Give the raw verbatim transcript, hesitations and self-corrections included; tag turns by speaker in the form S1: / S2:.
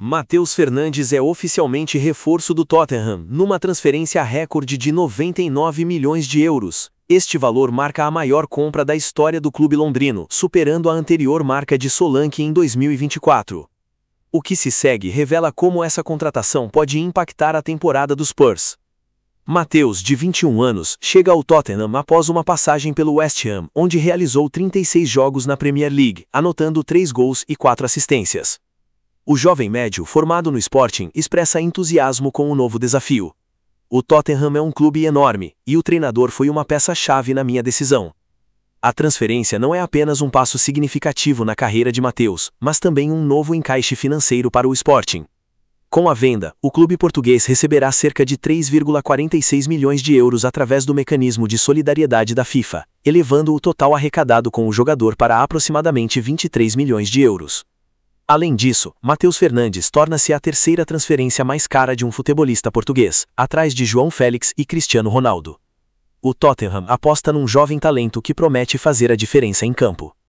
S1: Matheus Fernandes é oficialmente reforço do Tottenham, numa transferência recorde de noventa e nove milhões de euros. Este valor marca a maior compra da história do clube londrino, superando a anterior marca de Solanke em dois mil e vinte e quatro. O que se segue revela como essa contratação pode impactar a temporada dos Spurs. Matheus, de vinte e um anos, chega ao Tottenham após uma passagem pelo West Ham, onde realizou trinta e seis jogos na Premier League, anotando três gols e quatro assistências. O jovem médio, formado no Sporting, expressa entusiasmo com o novo desafio. O Tottenham é um clube enorme, e o treinador foi uma peça-chave na minha decisão. A transferência não é apenas um passo significativo na carreira de Matheus, mas também um novo encaixe financeiro para o Sporting. Com a venda, o clube português receberá cerca de três vírgula quarenta e seis milhões de euros através do mecanismo de solidariedade da FIFA, elevando o total arrecadado com o jogador para aproximadamente vinte e três milhões de euros. Além disso, Matheus Fernandes torna-se a terceira transferência mais cara de um futebolista português, atrás de João Félix e Cristiano Ronaldo. O Tottenham aposta num jovem talento que promete fazer a diferença em campo.